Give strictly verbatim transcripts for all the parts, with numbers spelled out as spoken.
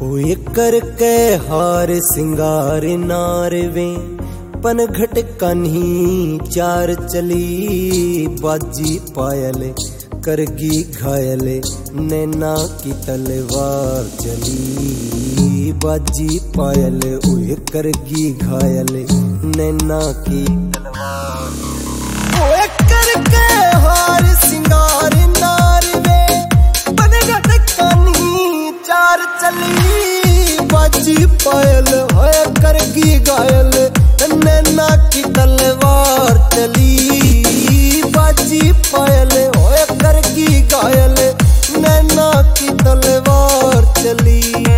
ओए करके हार सिंगार नारवे पनघट कन्ही चार चली बाजी पायल करगी घायल नैना की तलवार चली बाजी पायल ओए करगी घायल नैना की तलवार। ओए करके हार सिंगार नारवे पनघट कन्ही चार चली बाजी पायल होए करगी घायल नैना की तलवार चली बाजी पायल होए करगी घायल नैना की तलवार चली।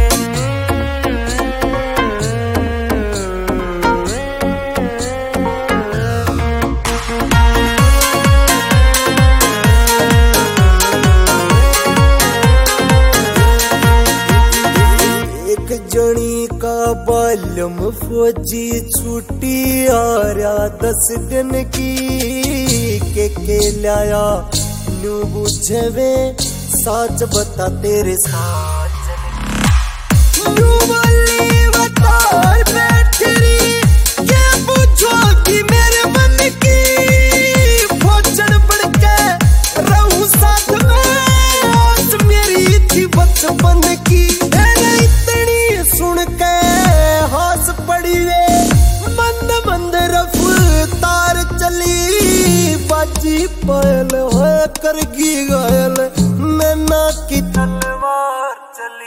जनी का बाल्यम फौजी छुट्टी आ रहा दस दिन की के के लाया न्यू बुझवे साच बता तेरे साथ न्यू बोली बता बैठरी ये बुझोगी मेरे मन की फौजन बढ़ के रहूं साथ में आज मेरी थी बचपन की सुन के हास पड़ी वे मंद मंद रफ्तार चली बाजी पायल होए करगी घायल नैना की तलवार चली।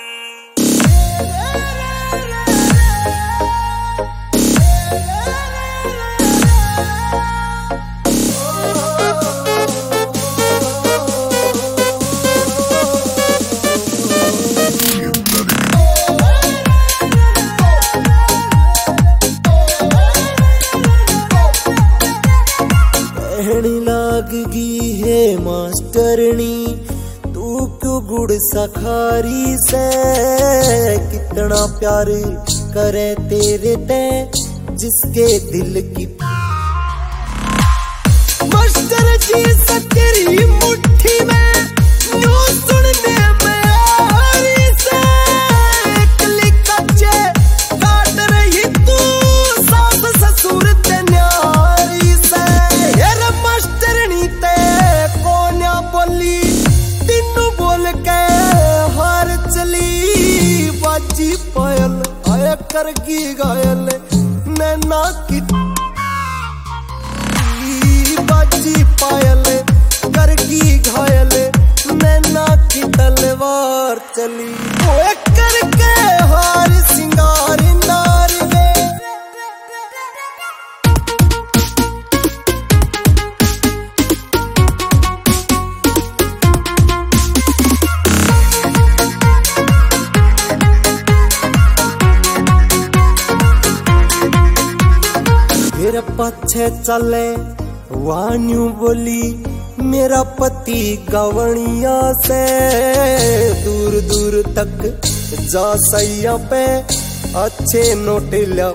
लागगी है मास्टरनी तू क्यों गुड़ सखारी से कितना प्यार करे तेरे ते जिसके दिल की मास्टर जी सतेरी मुट्ठी में न्यू सुनने में आरी से क्लिक कच्चे काट रही तू सास ससुर ते न्यारी से मास्टरनी ते कोन्या बोली तीनू बोल के हार चली बाजी पायल आया करगी घायल नैना की बाजी पायल करगी घायल नैना की तलवार चली। ओए करके हार सिंगार नारवे मेरा पछे चले वान्यू बोली मेरा पति गवणिया से दूर दूर तक जा सैया पे अच्छे नोट लिया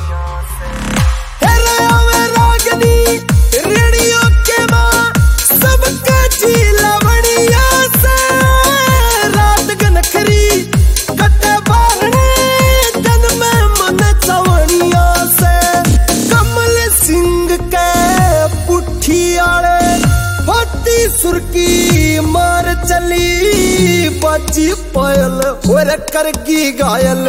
रागनी रेडियो के माँ सबका जी लवणिया से रात गनखरी कटे बारने जन में मन चवणिया से सिंह के पुठी आले फटी सुर्की मार चली बाजी पायल और करगी घायल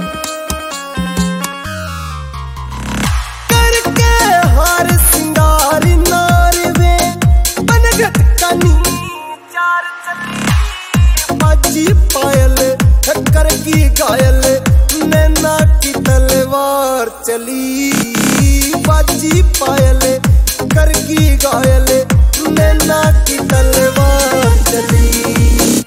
करके हार सिंगार नारवे पनघट कन्ही चार चली बाजी पायल करगी घायल नैना की तलवार चली बाजी पायल करगी घायल नैना की तलवार चली।